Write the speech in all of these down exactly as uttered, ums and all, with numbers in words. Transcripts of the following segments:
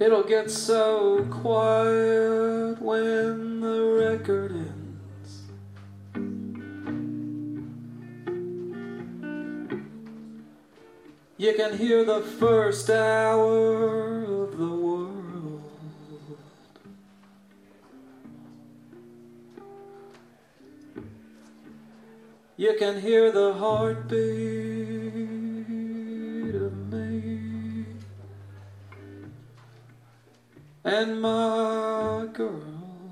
It'll get so quiet when the record ends. You can hear the first hour of the world. You can hear the heartbeat of me and my girl.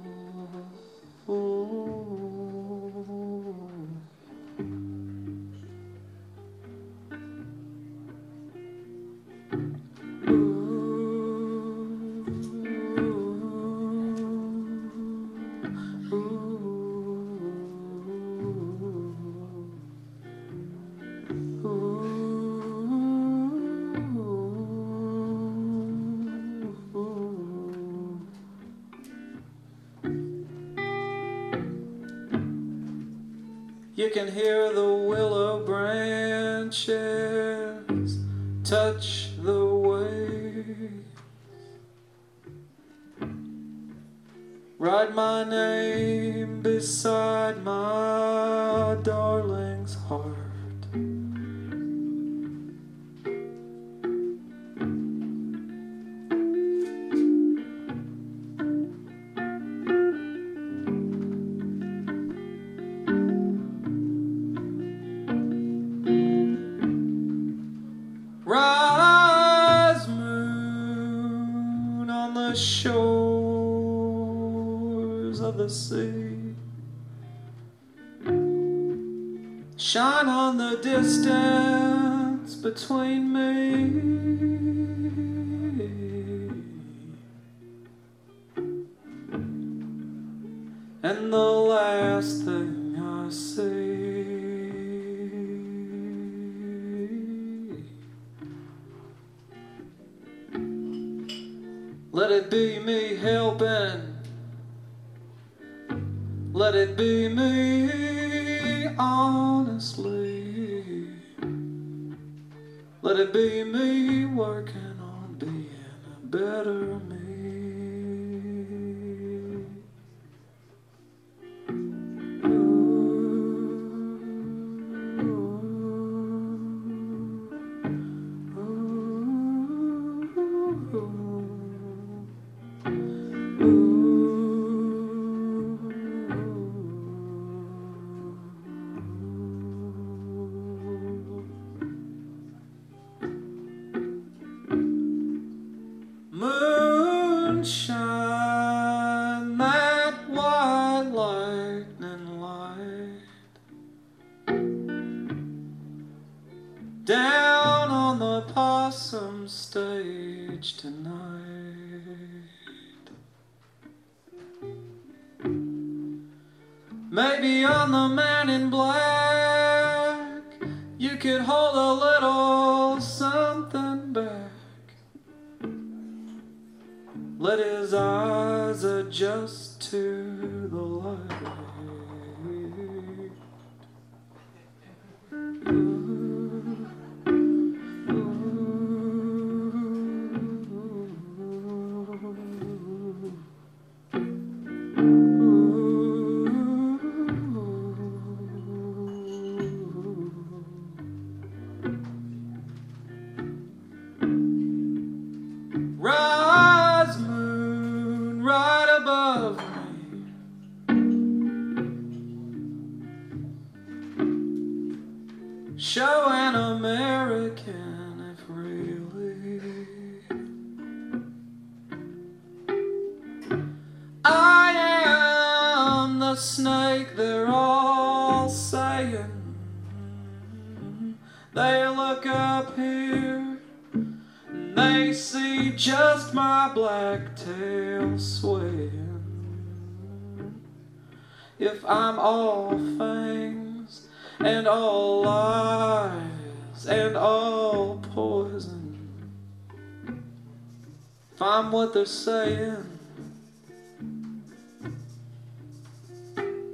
You can hear the willow branches touch the waves. Write my name beside my darling's heart. Rise, moon, on the shores of the sea. Shine on the distance between me and the last thing I see. Let it be me helping. Let it be me honestly. Let it be me working on being a better me. Moonshine, that white lightning light, down on the possum stage tonight. Maybe on the Man in Black you could hold a little something back. Let his eyes adjust to the light. Rise, moon, right above me. Show an American if really I am the snake they're all saying. They look up here, they see just my black tail swaying. If I'm all fangs and all lies and all poison, if I'm what they're saying,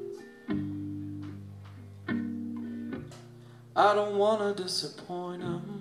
I don't want to disappoint them.